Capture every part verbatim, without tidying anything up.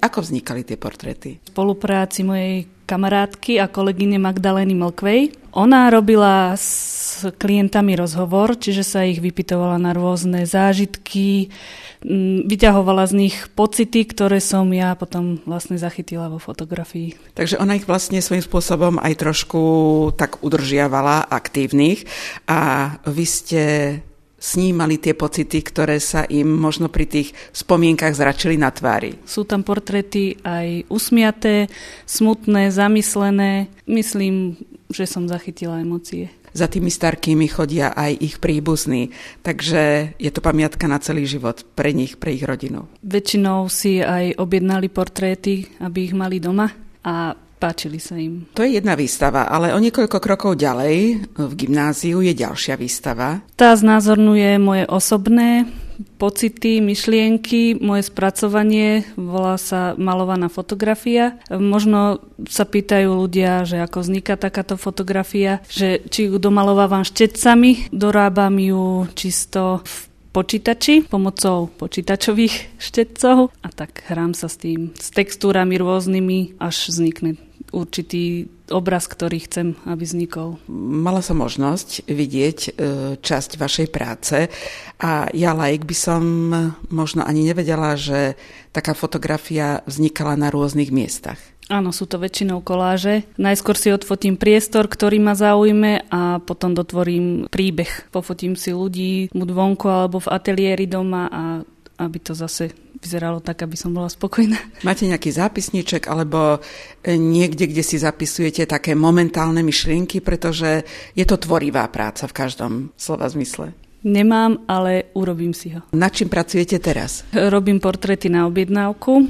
Ako vznikali tie portréty? V spolupráci mojej kamarátky a kolegyne Magdalény Mlkvej. Ona robila s klientami rozhovor, čiže sa ich vypytovala na rôzne zážitky, vyťahovala z nich pocity, ktoré som ja potom vlastne zachytila vo fotografii. Takže ona ich vlastne svojím spôsobom aj trošku tak udržiavala aktívnych a vy ste snímali tie pocity, ktoré sa im možno pri tých spomienkach zračili na tvári. Sú tam portréty aj usmiaté, smutné, zamyslené. Myslím, že som zachytila emócie. Za tými starkými chodia aj ich príbuzní, takže je to pamiatka na celý život pre nich, pre ich rodinu. Väčšinou si aj objednali portréty, aby ich mali doma a páčili sa im. To je jedna výstava, ale o niekoľko krokov ďalej v gymnáziu je ďalšia výstava. Tá znázorňuje moje osobné pocity, myšlienky, moje spracovanie, volá sa malovaná fotografia. Možno sa pýtajú ľudia, že ako vzniká takáto fotografia, že či ju domalovávam štecami, dorábam ju čisto v počítači, pomocou počítačových štecov a tak hrám sa s tým, s textúrami rôznymi, až vznikne určitý obraz, ktorý chcem, aby vznikol. Mala som možnosť vidieť e, časť vašej práce a ja laik by som možno ani nevedela, že taká fotografia vznikala na rôznych miestach. Áno, sú to väčšinou koláže. Najskôr si odfotím priestor, ktorý ma zaujme a potom dotvorím príbeh. Pofotím si ľudí buď vonku alebo v ateliéri doma a aby to zase vyzeralo tak, aby som bola spokojná. Máte nejaký zápisníček alebo niekde, kde si zapisujete také momentálne myšlienky, pretože je to tvorivá práca v každom slova zmysle? Nemám, ale urobím si ho. Na čím pracujete teraz? Robím portréty na objednávku.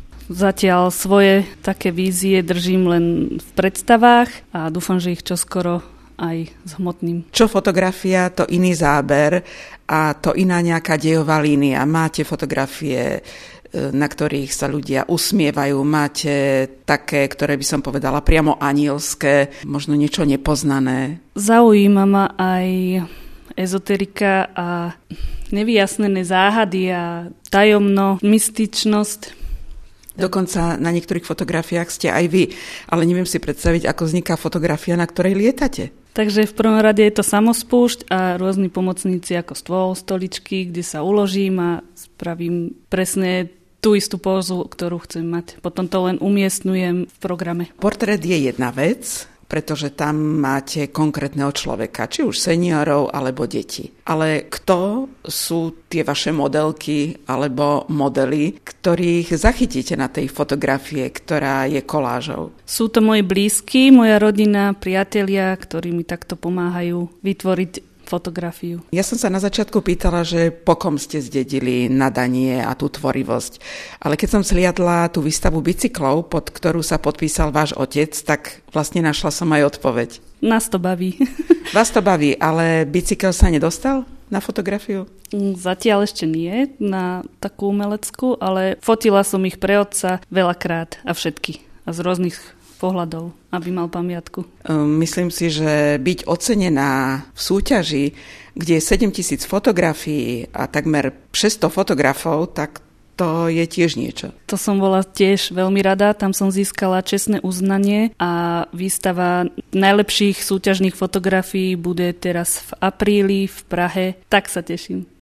Zatiaľ svoje také vízie držím len v predstavách a dúfam, že ich čoskoro aj zhmotním. Čo fotografia, to iný záber a to iná nejaká dejová línia. Máte fotografie, na ktorých sa ľudia usmievajú, máte také, ktoré by som povedala priamo anielské, možno niečo nepoznané. Zaujíma ma aj ezoterika a nevyjasnené záhady a tajomno, mystičnosť. Dokonca na niektorých fotografiách ste aj vy, ale neviem si predstaviť, ako vzniká fotografia, na ktorej lietate. Takže v prvom rade je to samospúšť a rôzni pomocníci ako stôl, stoličky, kde sa uložím a spravím presne tú istú pózu, ktorú chcem mať. Potom to len umiestňujem v programe. Portrét je jedna vec, pretože tam máte konkrétneho človeka, či už seniorov alebo deti. Ale kto sú tie vaše modelky alebo modely, ktorých zachytíte na tej fotografie, ktorá je kolážou? Sú to moji blízky, moja rodina, priatelia, ktorí mi takto pomáhajú vytvoriť fotografiu. Ja som sa na začiatku pýtala, že po kom ste zdedili nadanie a tú tvorivosť. Ale keď som sliadla tú výstavu bicyklov, pod ktorú sa podpísal váš otec, tak vlastne našla som aj odpoveď. Nás to baví. Vás to baví, ale bicykel sa nedostal na fotografiu? Zatiaľ ešte nie, na takú umeleckú, ale fotila som ich pre otca veľakrát a všetky. A z rôznych pohľadov, aby mal pamiatku. Myslím si, že byť ocenená v súťaži, kde je sedemtisíc fotografií a takmer šesťsto fotografov, tak to je tiež niečo. To som bola tiež veľmi rada, tam som získala čestné uznanie a výstava najlepších súťažných fotografií bude teraz v apríli v Prahe, tak sa teším.